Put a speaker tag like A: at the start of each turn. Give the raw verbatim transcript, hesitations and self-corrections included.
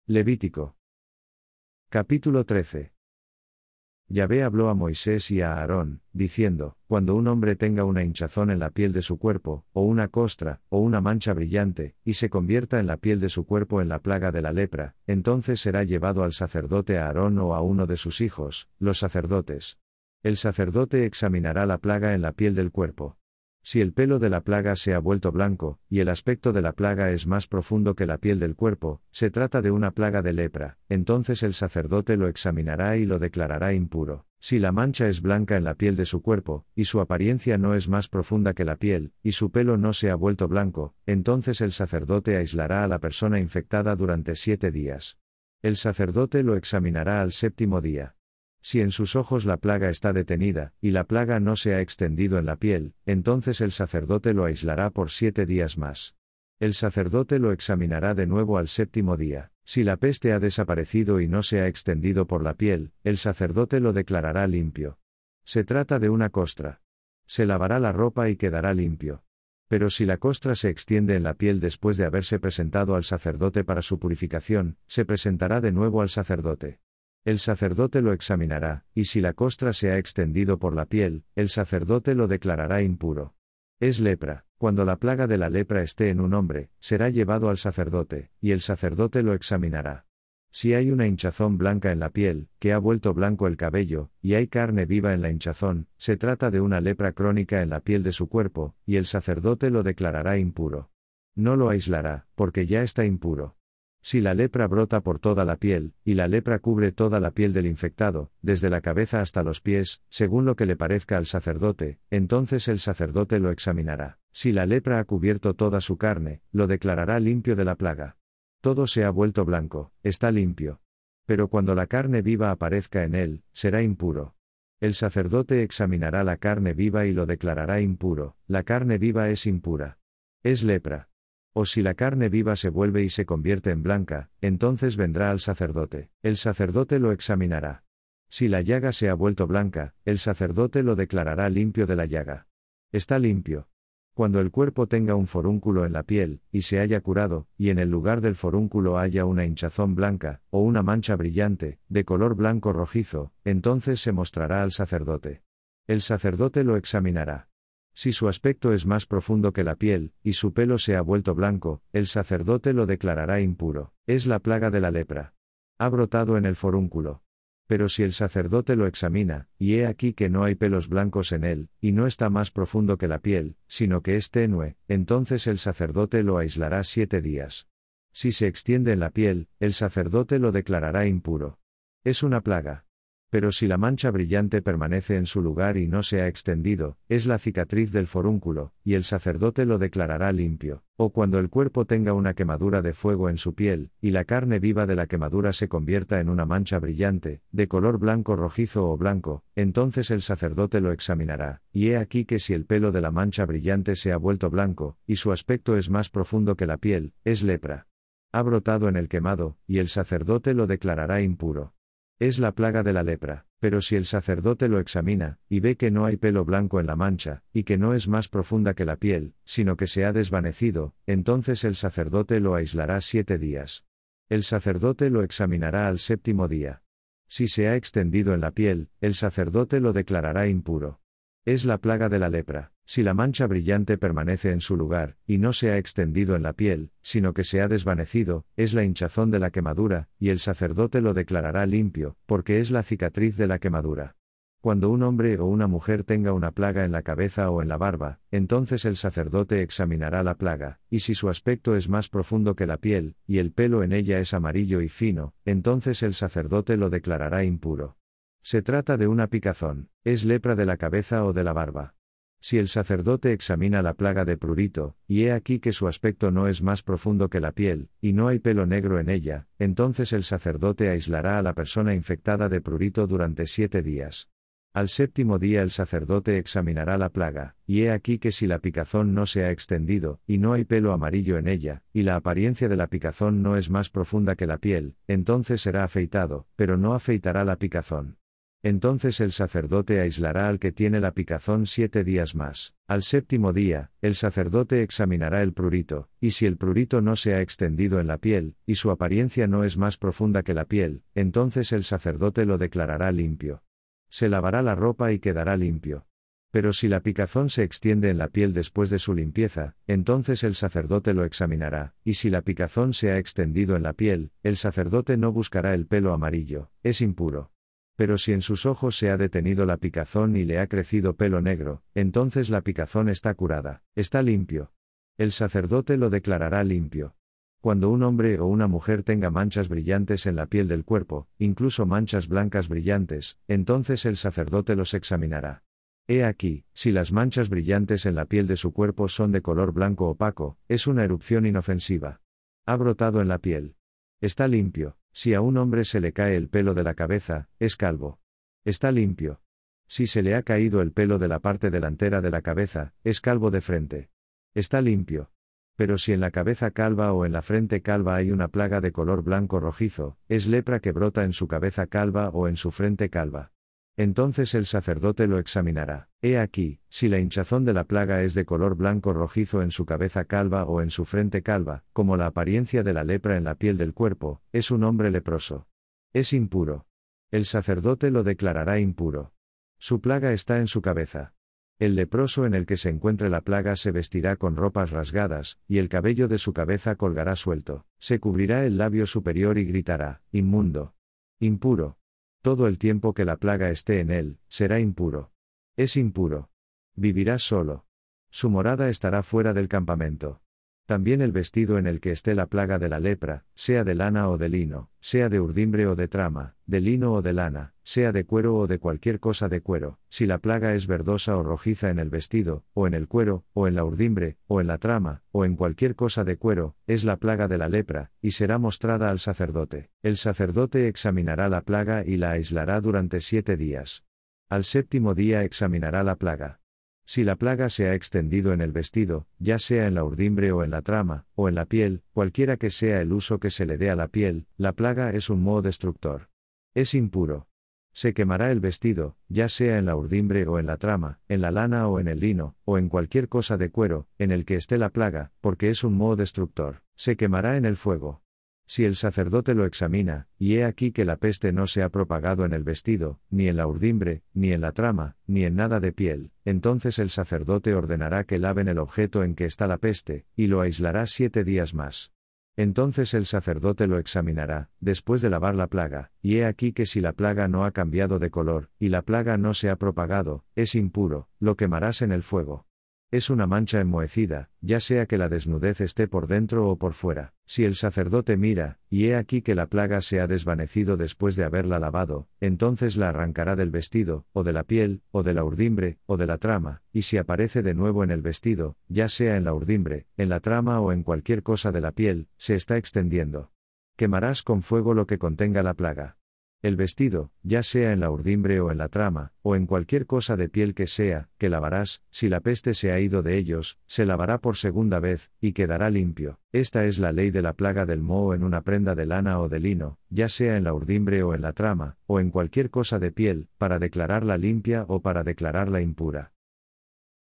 A: Levítico. Capítulo trece. Yahvé habló a Moisés y a Aarón, diciendo, cuando un hombre tenga una hinchazón en la piel de su cuerpo, o una costra, o una mancha brillante, y se convierta en la piel de su cuerpo en la plaga de la lepra, entonces será llevado al sacerdote Aarón o a uno de sus hijos, los sacerdotes. El sacerdote examinará la plaga en la piel del cuerpo. Si el pelo de la plaga se ha vuelto blanco, y el aspecto de la plaga es más profundo que la piel del cuerpo, se trata de una plaga de lepra, entonces el sacerdote lo examinará y lo declarará impuro. Si la mancha es blanca en la piel de su cuerpo, y su apariencia no es más profunda que la piel, y su pelo no se ha vuelto blanco, entonces el sacerdote aislará a la persona infectada durante siete días. El sacerdote lo examinará al séptimo día. Si en sus ojos la plaga está detenida, y la plaga no se ha extendido en la piel, entonces el sacerdote lo aislará por siete días más. El sacerdote lo examinará de nuevo al séptimo día. Si la peste ha desaparecido y no se ha extendido por la piel, el sacerdote lo declarará limpio. Se trata de una costra. Se lavará la ropa y quedará limpio. Pero si la costra se extiende en la piel después de haberse presentado al sacerdote para su purificación, se presentará de nuevo al sacerdote. El sacerdote lo examinará, y si la costra se ha extendido por la piel, el sacerdote lo declarará impuro. Es lepra. Cuando la plaga de la lepra esté en un hombre, será llevado al sacerdote, y el sacerdote lo examinará. Si hay una hinchazón blanca en la piel, que ha vuelto blanco el cabello, y hay carne viva en la hinchazón, se trata de una lepra crónica en la piel de su cuerpo, y el sacerdote lo declarará impuro. No lo aislará, porque ya está impuro. Si la lepra brota por toda la piel, y la lepra cubre toda la piel del infectado, desde la cabeza hasta los pies, según lo que le parezca al sacerdote, entonces el sacerdote lo examinará. Si la lepra ha cubierto toda su carne, lo declarará limpio de la plaga. Todo se ha vuelto blanco, está limpio. Pero cuando la carne viva aparezca en él, será impuro. El sacerdote examinará la carne viva y lo declarará impuro. La carne viva es impura. Es lepra. O si la carne viva se vuelve y se convierte en blanca, entonces vendrá al sacerdote. El sacerdote lo examinará. Si la llaga se ha vuelto blanca, el sacerdote lo declarará limpio de la llaga. Está limpio. Cuando el cuerpo tenga un forúnculo en la piel, y se haya curado, y en el lugar del forúnculo haya una hinchazón blanca, o una mancha brillante, de color blanco rojizo, entonces se mostrará al sacerdote. El sacerdote lo examinará. Si su aspecto es más profundo que la piel, y su pelo se ha vuelto blanco, el sacerdote lo declarará impuro. Es la plaga de la lepra. Ha brotado en el forúnculo. Pero si el sacerdote lo examina, y he aquí que no hay pelos blancos en él, y no está más profundo que la piel, sino que es tenue, entonces el sacerdote lo aislará siete días. Si se extiende en la piel, el sacerdote lo declarará impuro. Es una plaga. Pero si la mancha brillante permanece en su lugar y no se ha extendido, es la cicatriz del forúnculo, y el sacerdote lo declarará limpio. O cuando el cuerpo tenga una quemadura de fuego en su piel, y la carne viva de la quemadura se convierta en una mancha brillante, de color blanco rojizo o blanco, entonces el sacerdote lo examinará, y he aquí que si el pelo de la mancha brillante se ha vuelto blanco, y su aspecto es más profundo que la piel, es lepra. Ha brotado en el quemado, y el sacerdote lo declarará impuro. Es la plaga de la lepra, pero si el sacerdote lo examina, y ve que no hay pelo blanco en la mancha, y que no es más profunda que la piel, sino que se ha desvanecido, entonces el sacerdote lo aislará siete días. El sacerdote lo examinará al séptimo día. Si se ha extendido en la piel, el sacerdote lo declarará impuro. Es la plaga de la lepra. Si la mancha brillante permanece en su lugar, y no se ha extendido en la piel, sino que se ha desvanecido, es la hinchazón de la quemadura, y el sacerdote lo declarará limpio, porque es la cicatriz de la quemadura. Cuando un hombre o una mujer tenga una plaga en la cabeza o en la barba, entonces el sacerdote examinará la plaga, y si su aspecto es más profundo que la piel, y el pelo en ella es amarillo y fino, entonces el sacerdote lo declarará impuro. Se trata de una picazón, es lepra de la cabeza o de la barba. Si el sacerdote examina la plaga de prurito, y he aquí que su aspecto no es más profundo que la piel, y no hay pelo negro en ella, entonces el sacerdote aislará a la persona infectada de prurito durante siete días. Al séptimo día el sacerdote examinará la plaga, y he aquí que si la picazón no se ha extendido, y no hay pelo amarillo en ella, y la apariencia de la picazón no es más profunda que la piel, entonces será afeitado, pero no afeitará la picazón. Entonces el sacerdote aislará al que tiene la picazón siete días más. Al séptimo día, el sacerdote examinará el prurito, y si el prurito no se ha extendido en la piel, y su apariencia no es más profunda que la piel, entonces el sacerdote lo declarará limpio. Se lavará la ropa y quedará limpio. Pero si la picazón se extiende en la piel después de su limpieza, entonces el sacerdote lo examinará, y si la picazón se ha extendido en la piel, el sacerdote no buscará el pelo amarillo, es impuro. Pero si en sus ojos se ha detenido la picazón y le ha crecido pelo negro, entonces la picazón está curada, está limpio. El sacerdote lo declarará limpio. Cuando un hombre o una mujer tenga manchas brillantes en la piel del cuerpo, incluso manchas blancas brillantes, entonces el sacerdote los examinará. He aquí, si las manchas brillantes en la piel de su cuerpo son de color blanco opaco, es una erupción inofensiva. Ha brotado en la piel. Está limpio. Si a un hombre se le cae el pelo de la cabeza, es calvo. Está limpio. Si se le ha caído el pelo de la parte delantera de la cabeza, es calvo de frente. Está limpio. Pero si en la cabeza calva o en la frente calva hay una plaga de color blanco rojizo, es lepra que brota en su cabeza calva o en su frente calva. Entonces el sacerdote lo examinará. He aquí, si la hinchazón de la plaga es de color blanco rojizo en su cabeza calva o en su frente calva, como la apariencia de la lepra en la piel del cuerpo, es un hombre leproso. Es impuro. El sacerdote lo declarará impuro. Su plaga está en su cabeza. El leproso en el que se encuentre la plaga se vestirá con ropas rasgadas, y el cabello de su cabeza colgará suelto, se cubrirá el labio superior y gritará, inmundo. Impuro. Todo el tiempo que la plaga esté en él, será impuro. Es impuro. Vivirá solo. Su morada estará fuera del campamento. También el vestido en el que esté la plaga de la lepra, sea de lana o de lino, sea de urdimbre o de trama, de lino o de lana, sea de cuero o de cualquier cosa de cuero, si la plaga es verdosa o rojiza en el vestido, o en el cuero, o en la urdimbre, o en la trama, o en cualquier cosa de cuero, es la plaga de la lepra, y será mostrada al sacerdote. El sacerdote examinará la plaga y la aislará durante siete días. Al séptimo día examinará la plaga. Si la plaga se ha extendido en el vestido, ya sea en la urdimbre o en la trama, o en la piel, cualquiera que sea el uso que se le dé a la piel, la plaga es un moho destructor. Es impuro. Se quemará el vestido, ya sea en la urdimbre o en la trama, en la lana o en el lino, o en cualquier cosa de cuero, en el que esté la plaga, porque es un moho destructor, se quemará en el fuego. Si el sacerdote lo examina, y he aquí que la peste no se ha propagado en el vestido, ni en la urdimbre, ni en la trama, ni en nada de piel, entonces el sacerdote ordenará que laven el objeto en que está la peste, y lo aislará siete días más. Entonces el sacerdote lo examinará, después de lavar la plaga, y he aquí que si la plaga no ha cambiado de color, y la plaga no se ha propagado, es impuro, lo quemarás en el fuego. Es una mancha enmohecida, ya sea que la desnudez esté por dentro o por fuera. Si el sacerdote mira, y he aquí que la plaga se ha desvanecido después de haberla lavado, entonces la arrancará del vestido, o de la piel, o de la urdimbre, o de la trama, y si aparece de nuevo en el vestido, ya sea en la urdimbre, en la trama o en cualquier cosa de la piel, se está extendiendo. Quemarás con fuego lo que contenga la plaga. El vestido, ya sea en la urdimbre o en la trama, o en cualquier cosa de piel que sea, que lavarás, si la peste se ha ido de ellos, se lavará por segunda vez, y quedará limpio. Esta es la ley de la plaga del moho en una prenda de lana o de lino, ya sea en la urdimbre o en la trama, o en cualquier cosa de piel, para declararla limpia o para declararla impura.